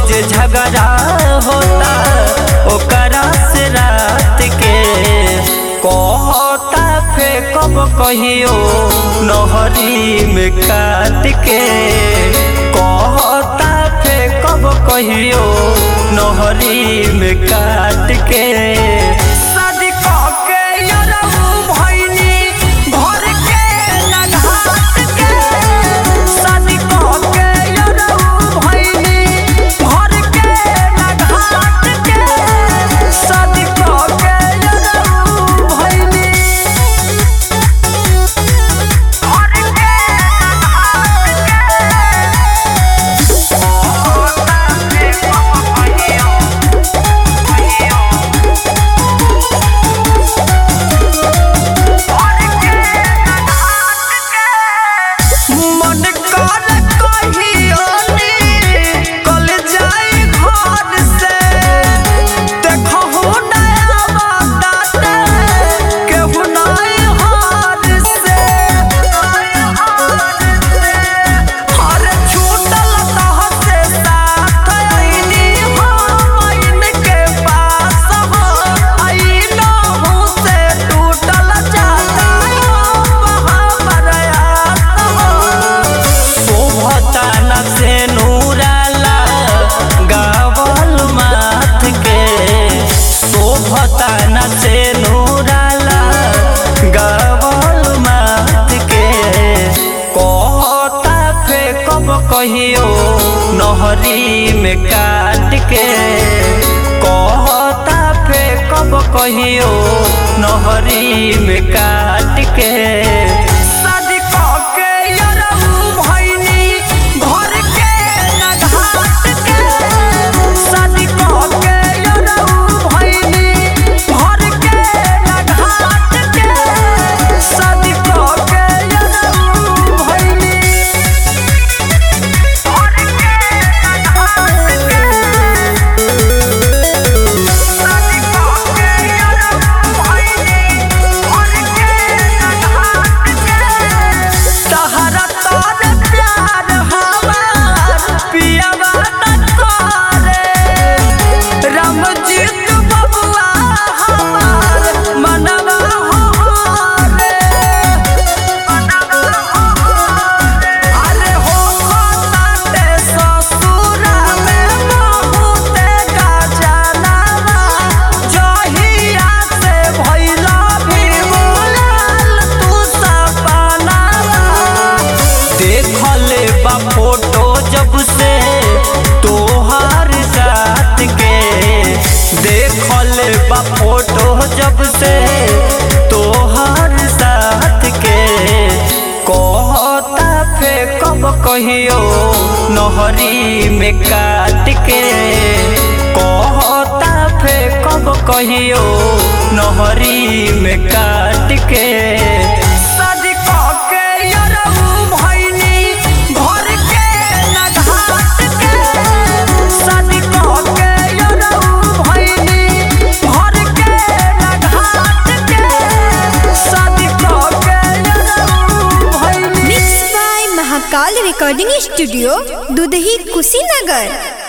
रोज झगड़ा होता ओकरा से रात के कहता फेंकब कहियो नहरी में काट के कहता फेंकब कहियो नहरी में काट के कहियो नहरी में काट के कहता फेंकब कहियो नहरी में काट के फोटो जब से तोहार साथ के देखल बा फोटो जब से तोहार साथ के कहता फेंकब कहियो नहरी में काट के कहता फेंकब कहियो नहरी में काट के काल रिकॉर्डिंग स्टूडियो दुधही कुशीनगर।